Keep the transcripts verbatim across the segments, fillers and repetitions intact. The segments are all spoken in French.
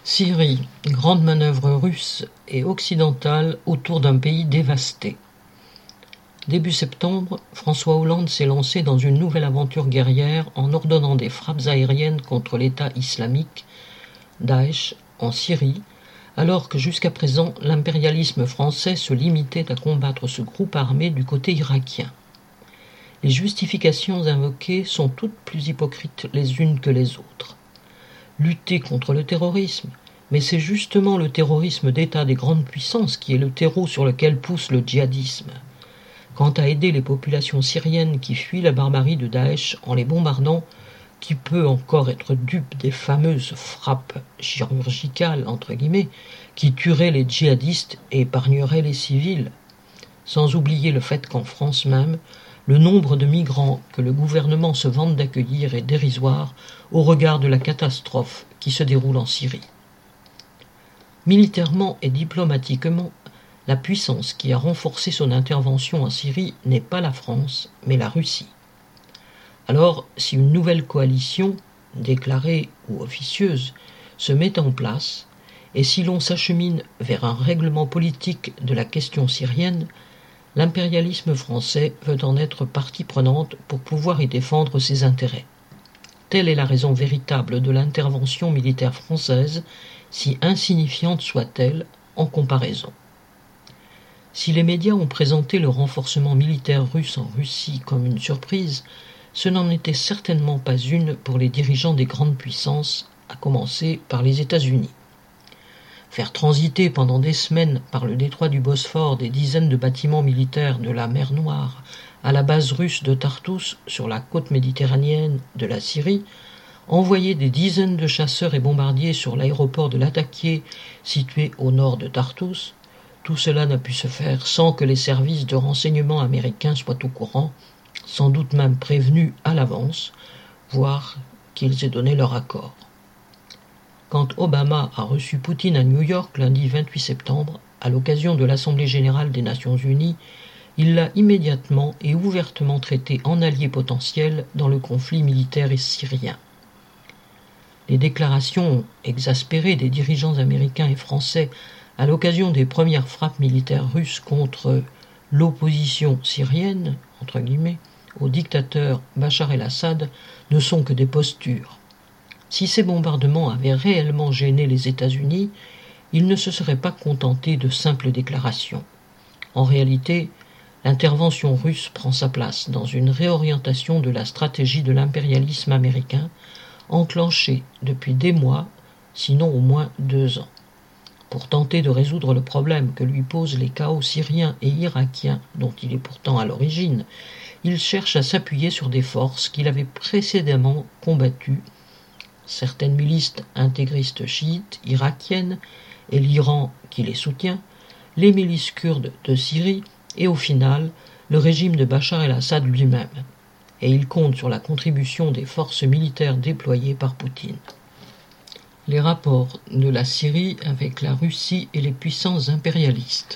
Syrie, grande manœuvre russe et occidentale autour d'un pays dévasté. Début septembre, François Hollande s'est lancé dans une nouvelle aventure guerrière en ordonnant des frappes aériennes contre l'État islamique, Daesh, en Syrie, alors que jusqu'à présent l'impérialisme français se limitait à combattre ce groupe armé du côté irakien. Les justifications invoquées sont toutes plus hypocrites les unes que les autres. Lutter contre le terrorisme, mais c'est justement le terrorisme d'État des grandes puissances qui est le terreau sur lequel pousse le djihadisme. Quant à aider les populations syriennes qui fuient la barbarie de Daesh en les bombardant, qui peut encore être dupe des fameuses frappes chirurgicales, entre guillemets, qui tueraient les djihadistes et épargneraient les civils. Sans oublier le fait qu'en France même, le nombre de migrants que le gouvernement se vante d'accueillir est dérisoire au regard de la catastrophe qui se déroule en Syrie. Militairement et diplomatiquement, la puissance qui a renforcé son intervention en Syrie n'est pas la France, mais la Russie. Alors, si une nouvelle coalition, déclarée ou officieuse, se met en place, et si l'on s'achemine vers un règlement politique de la question syrienne, l'impérialisme français veut en être partie prenante pour pouvoir y défendre ses intérêts. Telle est la raison véritable de l'intervention militaire française, si insignifiante soit-elle en comparaison. Si les médias ont présenté le renforcement militaire russe en Russie comme une surprise, ce n'en était certainement pas une pour les dirigeants des grandes puissances, à commencer par les États-Unis. Faire transiter pendant des semaines par le détroit du Bosphore des dizaines de bâtiments militaires de la mer Noire à la base russe de Tartous sur la côte méditerranéenne de la Syrie, envoyer des dizaines de chasseurs et bombardiers sur l'aéroport de Latakia situé au nord de Tartous, tout cela n'a pu se faire sans que les services de renseignement américains soient au courant, sans doute même prévenus à l'avance, voire qu'ils aient donné leur accord. Quand Obama a reçu Poutine à New York lundi vingt-huit septembre, à l'occasion de l'Assemblée générale des Nations unies, il l'a immédiatement et ouvertement traité en allié potentiel dans le conflit militaire syrien. Les déclarations exaspérées des dirigeants américains et français à l'occasion des premières frappes militaires russes contre l'opposition syrienne, entre guillemets, au dictateur Bachar el-Assad, ne sont que des postures. Si ces bombardements avaient réellement gêné les États-Unis, ils ne se seraient pas contentés de simples déclarations. En réalité, l'intervention russe prend sa place dans une réorientation de la stratégie de l'impérialisme américain, enclenchée depuis des mois, sinon au moins deux ans. Pour tenter de résoudre le problème que lui posent les chaos syriens et irakiens, dont il est pourtant à l'origine, il cherche à s'appuyer sur des forces qu'il avait précédemment combattues, certaines milices intégristes chiites irakiennes et l'Iran qui les soutient, les milices kurdes de Syrie et au final le régime de Bachar el-Assad lui-même. Et il compte sur la contribution des forces militaires déployées par Poutine. Les rapports de la Syrie avec la Russie et les puissances impérialistes.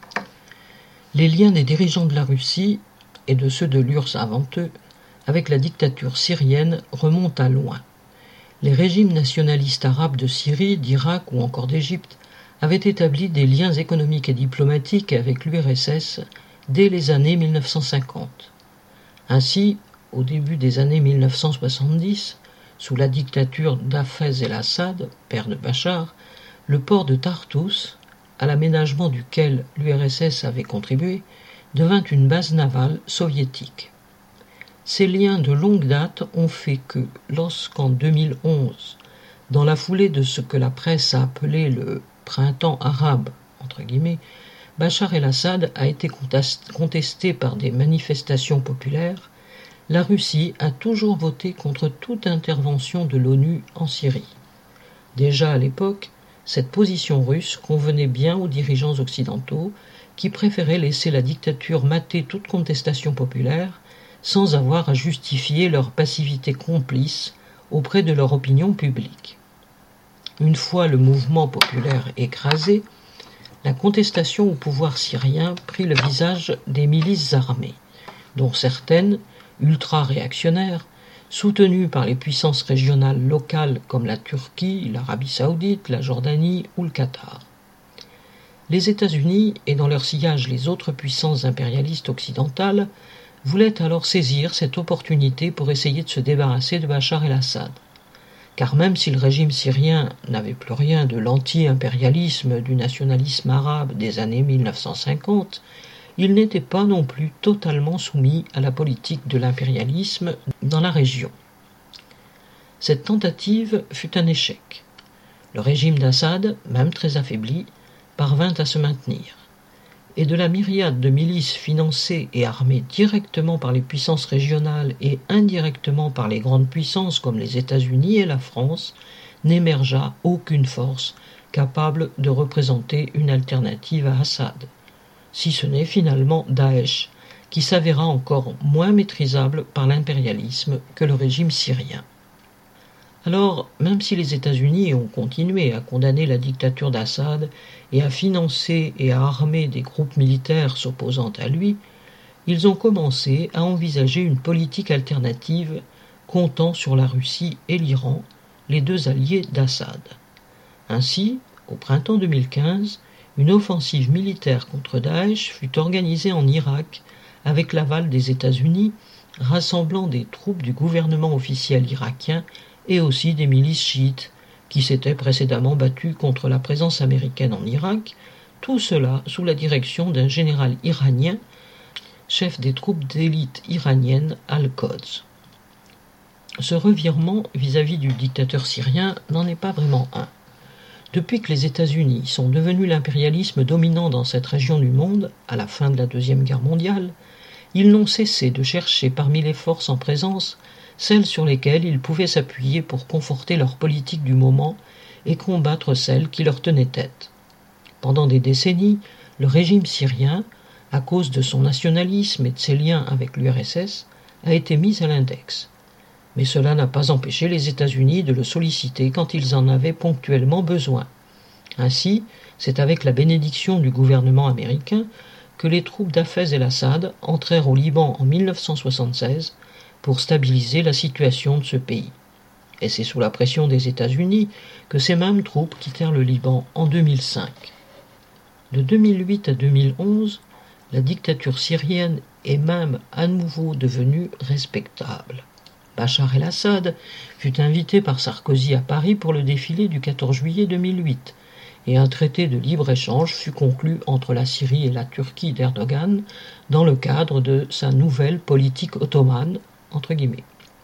Les liens des dirigeants de la Russie et de ceux de l'U R S S avant eux avec la dictature syrienne remontent à loin. Les régimes nationalistes arabes de Syrie, d'Irak ou encore d'Égypte avaient établi des liens économiques et diplomatiques avec l'U R S S dès les années mille neuf cent cinquante. Ainsi, au début des années mille neuf cent soixante-dix, sous la dictature d'Hafez el-Assad, père de Bachar, le port de Tartous, à l'aménagement duquel l'U R S S avait contribué, devint une base navale soviétique. Ces liens de longue date ont fait que, lorsqu'en deux mille onze, dans la foulée de ce que la presse a appelé le « printemps arabe », entre guillemets, Bachar el-Assad a été contesté par des manifestations populaires, la Russie a toujours voté contre toute intervention de l'ONU en Syrie. Déjà à l'époque, cette position russe convenait bien aux dirigeants occidentaux qui préféraient laisser la dictature mater toute contestation populaire sans avoir à justifier leur passivité complice auprès de leur opinion publique. Une fois le mouvement populaire écrasé, la contestation au pouvoir syrien prit le visage des milices armées, dont certaines, ultra-réactionnaires, soutenue par les puissances régionales locales comme la Turquie, l'Arabie saoudite, la Jordanie ou le Qatar. Les États-Unis, et dans leur sillage les autres puissances impérialistes occidentales, voulaient alors saisir cette opportunité pour essayer de se débarrasser de Bachar el-Assad. Car même si le régime syrien n'avait plus rien de l'anti-impérialisme, du nationalisme arabe des années mille neuf cent cinquante, il n'était pas non plus totalement soumis à la politique de l'impérialisme dans la région. Cette tentative fut un échec. Le régime d'Assad, même très affaibli, parvint à se maintenir. Et de la myriade de milices financées et armées directement par les puissances régionales et indirectement par les grandes puissances comme les États-Unis et la France, n'émergea aucune force capable de représenter une alternative à Assad, si ce n'est finalement Daesh, qui s'avéra encore moins maîtrisable par l'impérialisme que le régime syrien. Alors, même si les États-Unis ont continué à condamner la dictature d'Assad et à financer et à armer des groupes militaires s'opposant à lui, ils ont commencé à envisager une politique alternative comptant sur la Russie et l'Iran, les deux alliés d'Assad. Ainsi, au printemps deux mille quinze, une offensive militaire contre Daesh fut organisée en Irak avec l'aval des États-Unis, rassemblant des troupes du gouvernement officiel irakien et aussi des milices chiites qui s'étaient précédemment battues contre la présence américaine en Irak, tout cela sous la direction d'un général iranien, chef des troupes d'élite iraniennes Al-Quds. Ce revirement vis-à-vis du dictateur syrien n'en est pas vraiment un. Depuis que les États-Unis sont devenus l'impérialisme dominant dans cette région du monde, à la fin de la Deuxième Guerre mondiale, ils n'ont cessé de chercher parmi les forces en présence celles sur lesquelles ils pouvaient s'appuyer pour conforter leur politique du moment et combattre celles qui leur tenaient tête. Pendant des décennies, le régime syrien, à cause de son nationalisme et de ses liens avec l'U R S S, a été mis à l'index. Mais cela n'a pas empêché les États-Unis de le solliciter quand ils en avaient ponctuellement besoin. Ainsi, c'est avec la bénédiction du gouvernement américain que les troupes d'Hafez el-Assad entrèrent au Liban en mille neuf cent soixante-seize pour stabiliser la situation de ce pays. Et c'est sous la pression des États-Unis que ces mêmes troupes quittèrent le Liban en deux mille cinq. De deux mille huit à deux mille onze, la dictature syrienne est même à nouveau devenue respectable. Bachar el-Assad fut invité par Sarkozy à Paris pour le défilé du quatorze juillet deux mille huit, et un traité de libre-échange fut conclu entre la Syrie et la Turquie d'Erdogan dans le cadre de sa nouvelle politique ottomane, entre guillemets.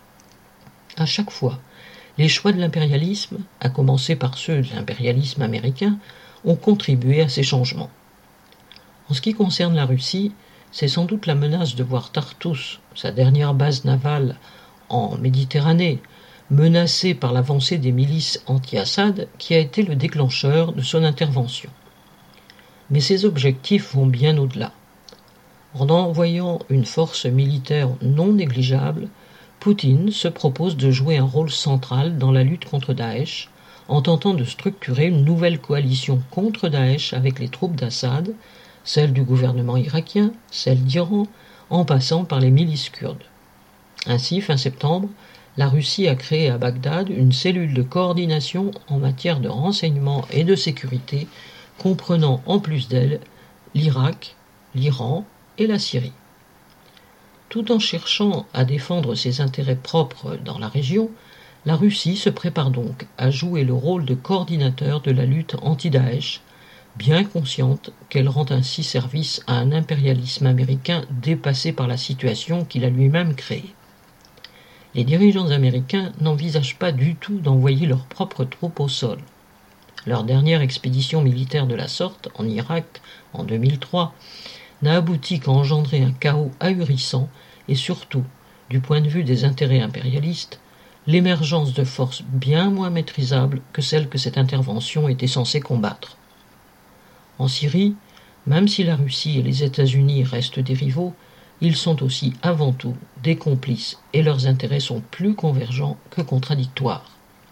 À chaque fois, les choix de l'impérialisme, à commencer par ceux de l'impérialisme américain, ont contribué à ces changements. En ce qui concerne la Russie, c'est sans doute la menace de voir Tartous, sa dernière base navale en Méditerranée, menacée par l'avancée des milices anti-Assad, qui a été le déclencheur de son intervention. Mais ses objectifs vont bien au-delà. En envoyant une force militaire non négligeable, Poutine se propose de jouer un rôle central dans la lutte contre Daesh, en tentant de structurer une nouvelle coalition contre Daesh avec les troupes d'Assad, celles du gouvernement irakien, celles d'Iran, en passant par les milices kurdes. Ainsi, fin septembre, la Russie a créé à Bagdad une cellule de coordination en matière de renseignement et de sécurité, comprenant en plus d'elle l'Irak, l'Iran et la Syrie. Tout en cherchant à défendre ses intérêts propres dans la région, la Russie se prépare donc à jouer le rôle de coordinateur de la lutte anti-Daesh, bien consciente qu'elle rend ainsi service à un impérialisme américain dépassé par la situation qu'il a lui-même créée. Les dirigeants américains n'envisagent pas du tout d'envoyer leurs propres troupes au sol. Leur dernière expédition militaire de la sorte, en Irak, en deux mille trois, n'a abouti qu'à engendrer un chaos ahurissant et surtout, du point de vue des intérêts impérialistes, l'émergence de forces bien moins maîtrisables que celles que cette intervention était censée combattre. En Syrie, même si la Russie et les États-Unis restent des rivaux, ils sont aussi avant tout des complices et leurs intérêts sont plus convergents que contradictoires.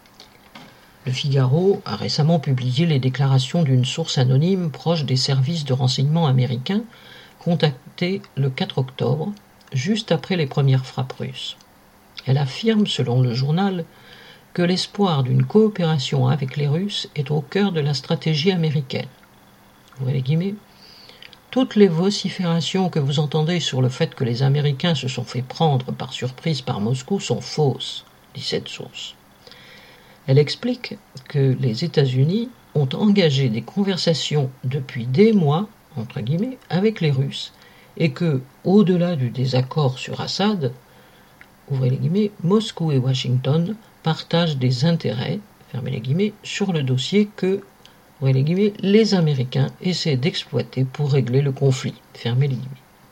Le Figaro a récemment publié les déclarations d'une source anonyme proche des services de renseignement américains contactée le quatre octobre, juste après les premières frappes russes. Elle affirme, selon le journal, que l'espoir d'une coopération avec les Russes est au cœur de la stratégie américaine. Ouvrez les guillemets. Toutes les vociférations que vous entendez sur le fait que les Américains se sont fait prendre par surprise par Moscou sont fausses, dit cette source. Elle explique que les États-Unis ont engagé des conversations depuis des mois, entre guillemets, avec les Russes, et que, au-delà du désaccord sur Assad, ouvrez les guillemets, Moscou et Washington partagent des intérêts, fermez les guillemets, sur le dossier que, ouvrez les guillemets, les Américains essaient d'exploiter pour régler le conflit, fermez les guillemets.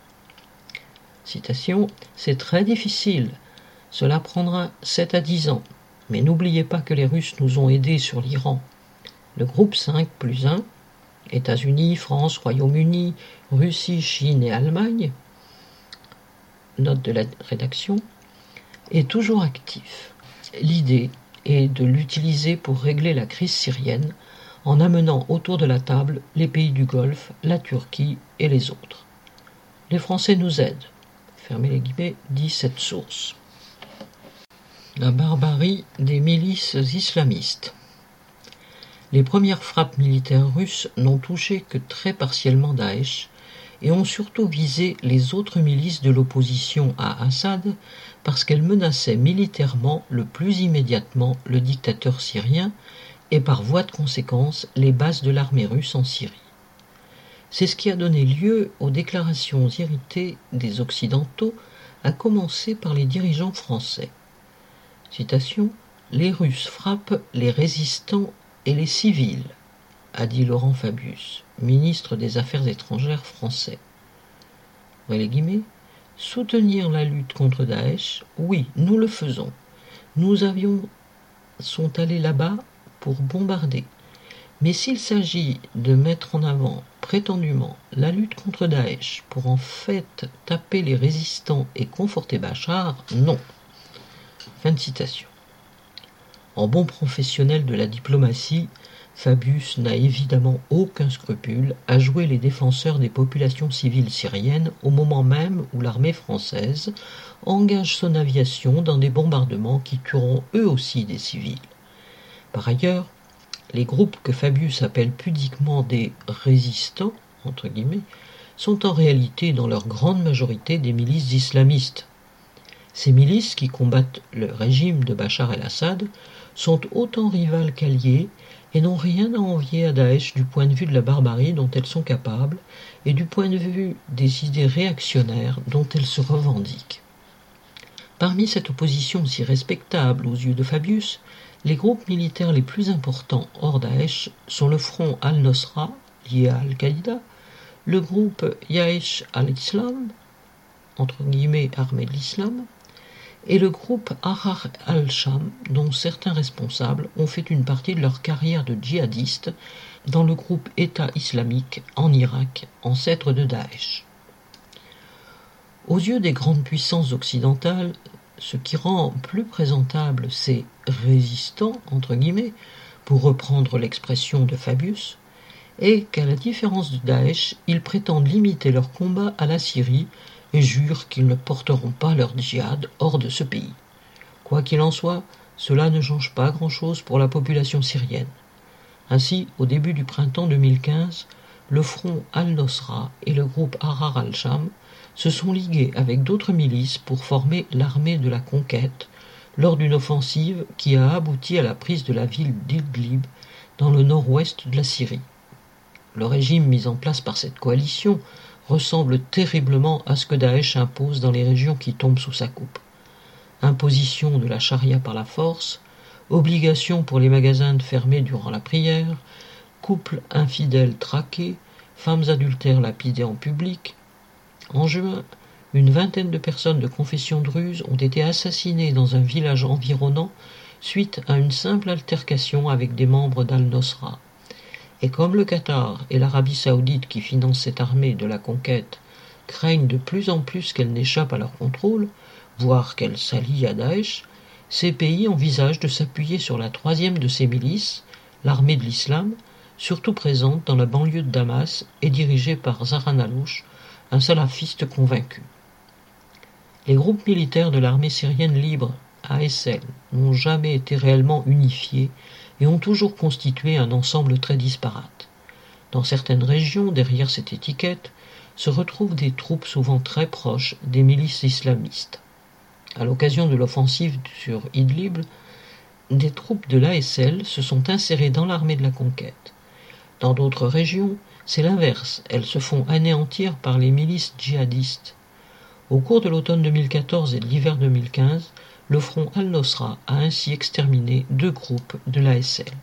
Citation, « C'est très difficile, cela prendra sept à dix ans, mais n'oubliez pas que les Russes nous ont aidés sur l'Iran. Le groupe cinq plus un, États-Unis, France, Royaume-Uni, Russie, Chine et Allemagne, note de la rédaction, est toujours actif. L'idée est de l'utiliser pour régler la crise syrienne en amenant autour de la table les pays du Golfe, la Turquie et les autres. Les Français nous aident, fermez les guillemets, dit cette source. La barbarie des milices islamistes. Les premières frappes militaires russes n'ont touché que très partiellement Daesh et ont surtout visé les autres milices de l'opposition à Assad parce qu'elles menaçaient militairement le plus immédiatement le dictateur syrien et par voie de conséquence les bases de l'armée russe en Syrie. C'est ce qui a donné lieu aux déclarations irritées des Occidentaux, à commencer par les dirigeants français. Citation, « Les Russes frappent les résistants et les civils », a dit Laurent Fabius, ministre des Affaires étrangères français. Ouvrez les guillemets, « Soutenir la lutte contre Daesh, oui, nous le faisons. Nous avions sont allés là-bas pour bombarder. Mais s'il s'agit de mettre en avant prétendument la lutte contre Daesh pour en fait taper les résistants et conforter Bachar, non. » Fin de citation. En bon professionnel de la diplomatie, Fabius n'a évidemment aucun scrupule à jouer les défenseurs des populations civiles syriennes au moment même où l'armée française engage son aviation dans des bombardements qui tueront eux aussi des civils. Par ailleurs, les groupes que Fabius appelle pudiquement des « résistants » entre guillemets, sont en réalité dans leur grande majorité des milices islamistes. Ces milices qui combattent le régime de Bachar el-Assad sont autant rivales qu'alliées et n'ont rien à envier à Daesh du point de vue de la barbarie dont elles sont capables et du point de vue des idées réactionnaires dont elles se revendiquent. Parmi cette opposition si respectable aux yeux de Fabius, les groupes militaires les plus importants hors Daesh sont le front al-Nosra, lié à Al-Qaïda, le groupe Yaesh al-Islam, entre guillemets armée de l'islam, et le groupe Ahrar al-Sham, dont certains responsables ont fait une partie de leur carrière de djihadistes dans le groupe État islamique en Irak, ancêtre de Daesh. Aux yeux des grandes puissances occidentales, ce qui rend plus présentables ces « résistants » entre guillemets, pour reprendre l'expression de Fabius, est qu'à la différence de Daesh, ils prétendent limiter leur combat à la Syrie et jurent qu'ils ne porteront pas leur djihad hors de ce pays. Quoi qu'il en soit, cela ne change pas grand-chose pour la population syrienne. Ainsi, au début du printemps deux mille quinze, le front al-Nosra et le groupe Ahrar al-Sham se sont ligués avec d'autres milices pour former l'armée de la conquête lors d'une offensive qui a abouti à la prise de la ville d'Idlib dans le nord-ouest de la Syrie. Le régime mis en place par cette coalition ressemble terriblement à ce que Daesh impose dans les régions qui tombent sous sa coupe. Imposition de la charia par la force, obligation pour les magasins de fermer durant la prière, couples infidèles traqués, femmes adultères lapidées en public. En juin, une vingtaine de personnes de confession druze ont été assassinées dans un village environnant suite à une simple altercation avec des membres d'Al-Nosra. Et comme le Qatar et l'Arabie saoudite qui financent cette armée de la conquête craignent de plus en plus qu'elle n'échappe à leur contrôle, voire qu'elle s'allie à Daesh, ces pays envisagent de s'appuyer sur la troisième de ces milices, l'armée de l'islam, surtout présente dans la banlieue de Damas et dirigée par Zahran Alouche, un salafiste convaincu. Les groupes militaires de l'armée syrienne libre, A S L, n'ont jamais été réellement unifiés et ont toujours constitué un ensemble très disparate. Dans certaines régions, derrière cette étiquette, se retrouvent des troupes souvent très proches des milices islamistes. À l'occasion de l'offensive sur Idlib, des troupes de l'A S L se sont insérées dans l'armée de la conquête. Dans d'autres régions, c'est l'inverse, elles se font anéantir par les milices djihadistes. Au cours de l'automne deux mille quatorze et de l'hiver deux mille quinze, le front Al-Nosra a ainsi exterminé deux groupes de l'A S L.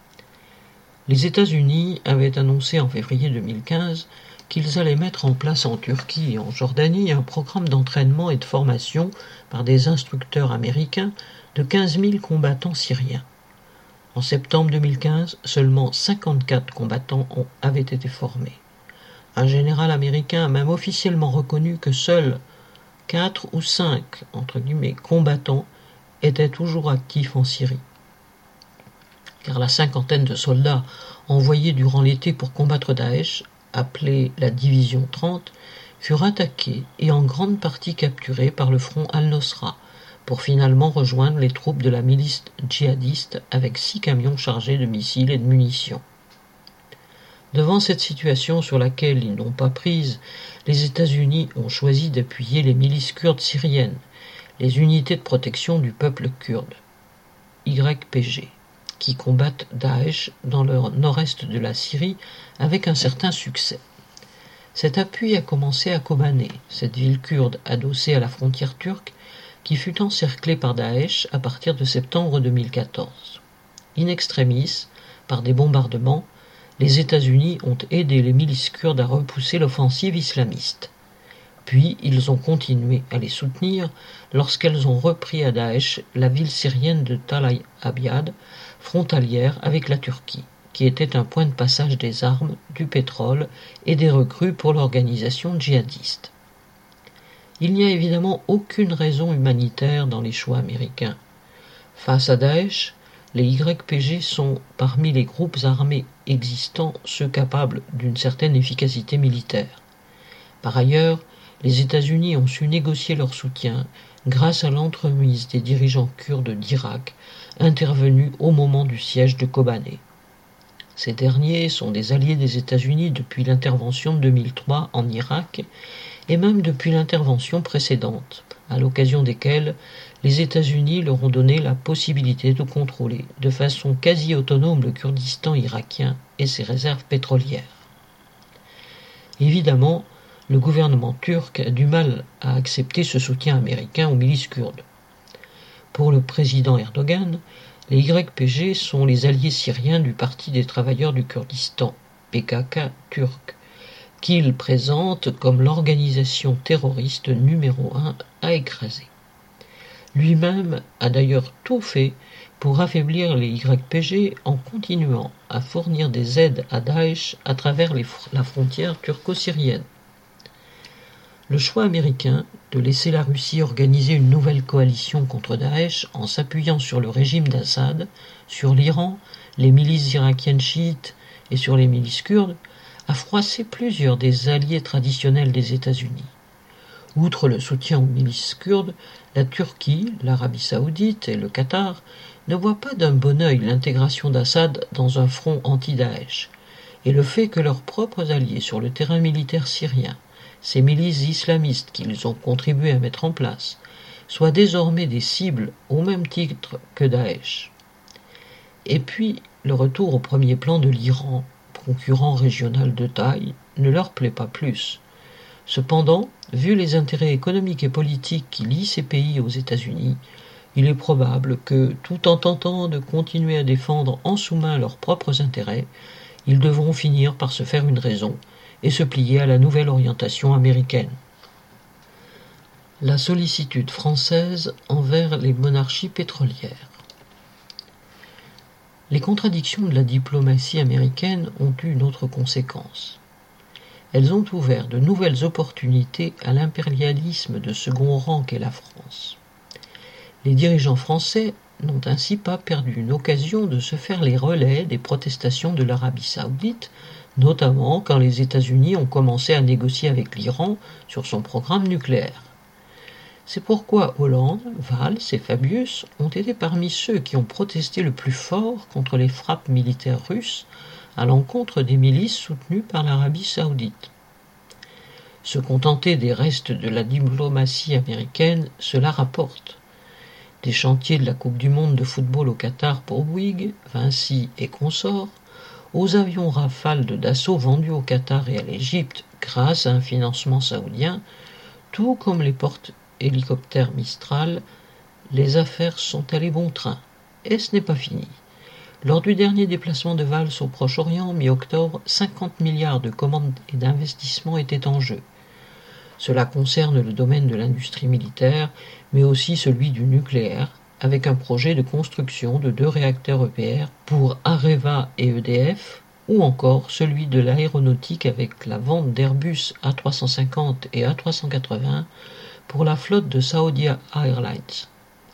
Les États-Unis avaient annoncé en février deux mille quinze qu'ils allaient mettre en place en Turquie et en Jordanie un programme d'entraînement et de formation par des instructeurs américains de quinze mille combattants syriens. En septembre deux mille quinze, seulement cinquante-quatre combattants ont, avaient été formés. Un général américain a même officiellement reconnu que seuls quatre ou cinq entre guillemets, combattants étaient toujours actifs en Syrie. Car la cinquantaine de soldats envoyés durant l'été pour combattre Daesh, appelée la Division trente, furent attaqués et en grande partie capturés par le front Al-Nosra, pour finalement rejoindre les troupes de la milice djihadiste avec six camions chargés de missiles et de munitions. Devant cette situation sur laquelle ils n'ont pas prise, les États-Unis ont choisi d'appuyer les milices kurdes syriennes, les unités de protection du peuple kurde, Y P G, qui combattent Daesh dans le nord-est de la Syrie avec un certain succès. Cet appui a commencé à Kobané, cette ville kurde adossée à la frontière turque, qui fut encerclée par Daesh à partir de septembre deux mille quatorze. In extremis, par des bombardements, les États-Unis ont aidé les milices kurdes à repousser l'offensive islamiste. Puis ils ont continué à les soutenir lorsqu'elles ont repris à Daesh la ville syrienne de Tal Abyad, frontalière avec la Turquie, qui était un point de passage des armes, du pétrole et des recrues pour l'organisation djihadiste. Il n'y a évidemment aucune raison humanitaire dans les choix américains. Face à Daesh, les Y P G sont, parmi les groupes armés existants, ceux capables d'une certaine efficacité militaire. Par ailleurs, les États-Unis ont su négocier leur soutien grâce à l'entremise des dirigeants kurdes d'Irak, intervenus au moment du siège de Kobané. Ces derniers sont des alliés des États-Unis depuis l'intervention de deux mille trois en Irak et même depuis l'intervention précédente, à l'occasion desquelles les États-Unis leur ont donné la possibilité de contrôler de façon quasi autonome le Kurdistan irakien et ses réserves pétrolières. Évidemment, le gouvernement turc a du mal à accepter ce soutien américain aux milices kurdes. Pour le président Erdogan, les Y P G sont les alliés syriens du Parti des travailleurs du Kurdistan, P K K turc, qu'il présente comme l'organisation terroriste numéro un à écraser. Lui-même a d'ailleurs tout fait pour affaiblir les Y P G en continuant à fournir des aides à Daesh à travers les, la frontière turco-syrienne. Le choix américain de laisser la Russie organiser une nouvelle coalition contre Daesh en s'appuyant sur le régime d'Assad, sur l'Iran, les milices irakiennes chiites et sur les milices kurdes a froissé plusieurs des alliés traditionnels des États-Unis. Outre le soutien aux milices kurdes, la Turquie, l'Arabie saoudite et le Qatar ne voient pas d'un bon œil l'intégration d'Assad dans un front anti-Daesh, et le fait que leurs propres alliés sur le terrain militaire syrien, ces milices islamistes qu'ils ont contribué à mettre en place, soient désormais des cibles au même titre que Daesh. Et puis, le retour au premier plan de l'Iran, concurrent régional de taille, ne leur plaît pas plus. Cependant, vu les intérêts économiques et politiques qui lient ces pays aux États-Unis, il est probable que, tout en tentant de continuer à défendre en sous-main leurs propres intérêts, ils devront finir par se faire une raison et se plier à la nouvelle orientation américaine. La sollicitude française envers les monarchies pétrolières. Les contradictions de la diplomatie américaine ont eu une autre conséquence. Elles ont ouvert de nouvelles opportunités à l'impérialisme de second rang qu'est la France. Les dirigeants français n'ont ainsi pas perdu une occasion de se faire les relais des protestations de l'Arabie saoudite, notamment quand les États-Unis ont commencé à négocier avec l'Iran sur son programme nucléaire. C'est pourquoi Hollande, Valls et Fabius ont été parmi ceux qui ont protesté le plus fort contre les frappes militaires russes à l'encontre des milices soutenues par l'Arabie saoudite. Se contenter des restes de la diplomatie américaine, cela rapporte. Des chantiers de la Coupe du monde de football au Qatar pour Bouygues, Vinci et consorts, aux avions Rafale de Dassault vendus au Qatar et à l'Égypte grâce à un financement saoudien, tout comme les porte-hélicoptères Mistral, les affaires sont allées bon train. Et ce n'est pas fini. Lors du dernier déplacement de Valls au Proche-Orient, mi-octobre, cinquante milliards de commandes et d'investissements étaient en jeu. Cela concerne le domaine de l'industrie militaire, mais aussi celui du nucléaire, avec un projet de construction de deux réacteurs E P R pour Areva et E D F, ou encore celui de l'aéronautique avec la vente d'Airbus A trois cent cinquante et A trois cent quatre-vingts pour la flotte de Saudia Airlines.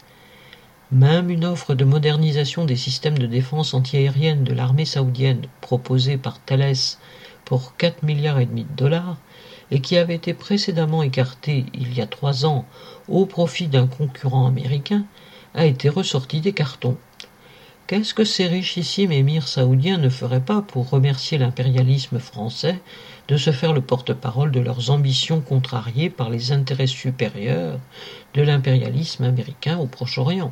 Même une offre de modernisation des systèmes de défense antiaérienne de l'armée saoudienne proposée par Thales pour quatre milliards et demi de dollars et qui avait été précédemment écartée il y a trois ans au profit d'un concurrent américain a été ressortie des cartons. Qu'est-ce que ces richissimes émirs saoudiens ne feraient pas pour remercier l'impérialisme français de se faire le porte-parole de leurs ambitions contrariées par les intérêts supérieurs de l'impérialisme américain au Proche-Orient?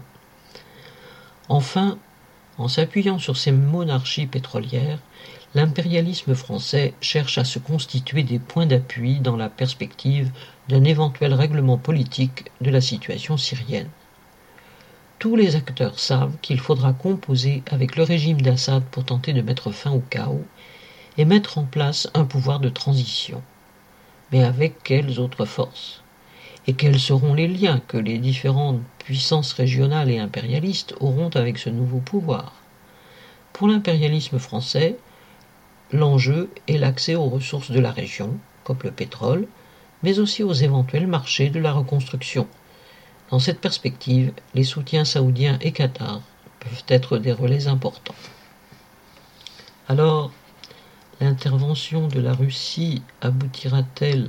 Enfin, en s'appuyant sur ces monarchies pétrolières, l'impérialisme français cherche à se constituer des points d'appui dans la perspective d'un éventuel règlement politique de la situation syrienne. Tous les acteurs savent qu'il faudra composer avec le régime d'Assad pour tenter de mettre fin au chaos et mettre en place un pouvoir de transition. Mais avec quelles autres forces? Et quels seront les liens que les différentes puissances régionales et impérialistes auront avec ce nouveau pouvoir? Pour l'impérialisme français, l'enjeu est l'accès aux ressources de la région, comme le pétrole, mais aussi aux éventuels marchés de la reconstruction. Dans cette perspective, les soutiens saoudiens et Qatar peuvent être des relais importants. Alors, l'intervention de la Russie aboutira-t-elle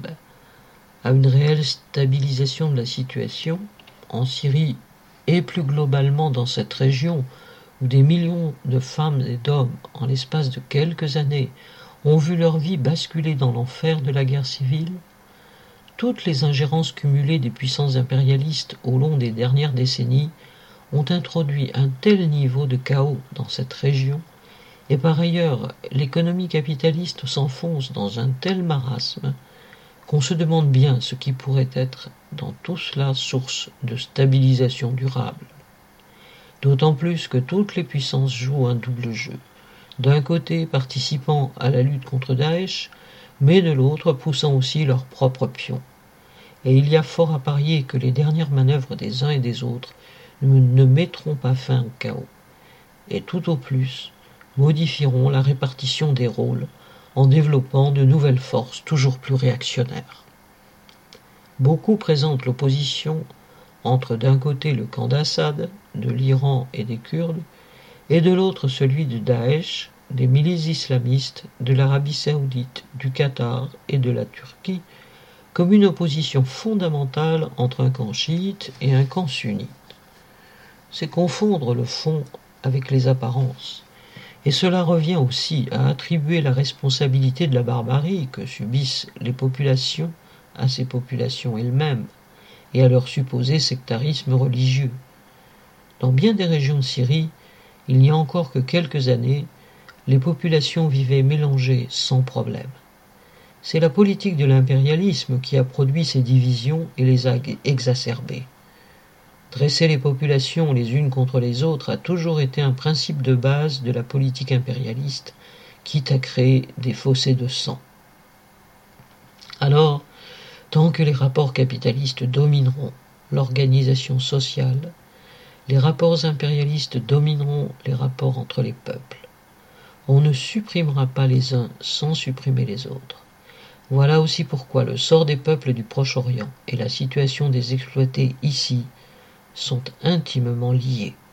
à une réelle stabilisation de la situation en Syrie et plus globalement dans cette région où des millions de femmes et d'hommes, en l'espace de quelques années, ont vu leur vie basculer dans l'enfer de la guerre civile? Toutes les ingérences cumulées des puissances impérialistes au long des dernières décennies ont introduit un tel niveau de chaos dans cette région, et par ailleurs l'économie capitaliste s'enfonce dans un tel marasme qu'on se demande bien ce qui pourrait être dans tout cela source de stabilisation durable. D'autant plus que toutes les puissances jouent un double jeu, d'un côté participant à la lutte contre Daesh, mais de l'autre poussant aussi leurs propres pions. Et il y a fort à parier que les dernières manœuvres des uns et des autres ne, ne mettront pas fin au chaos, et tout au plus modifieront la répartition des rôles en développant de nouvelles forces toujours plus réactionnaires. Beaucoup présentent l'opposition entre d'un côté le camp d'Assad, de l'Iran et des Kurdes, et de l'autre celui de Daesh, des milices islamistes, de l'Arabie saoudite, du Qatar et de la Turquie, comme une opposition fondamentale entre un camp chiite et un camp sunnite. C'est confondre le fond avec les apparences, et cela revient aussi à attribuer la responsabilité de la barbarie que subissent les populations à ces populations elles-mêmes, et à leur supposé sectarisme religieux. Dans bien des régions de Syrie, il n'y a encore que quelques années, les populations vivaient mélangées sans problème. C'est la politique de l'impérialisme qui a produit ces divisions et les a exacerbées. Dresser les populations les unes contre les autres a toujours été un principe de base de la politique impérialiste, quitte à créer des fossés de sang. Alors, tant que les rapports capitalistes domineront l'organisation sociale, les rapports impérialistes domineront les rapports entre les peuples. On ne supprimera pas les uns sans supprimer les autres. Voilà aussi pourquoi le sort des peuples du Proche-Orient et la situation des exploités ici sont intimement liés.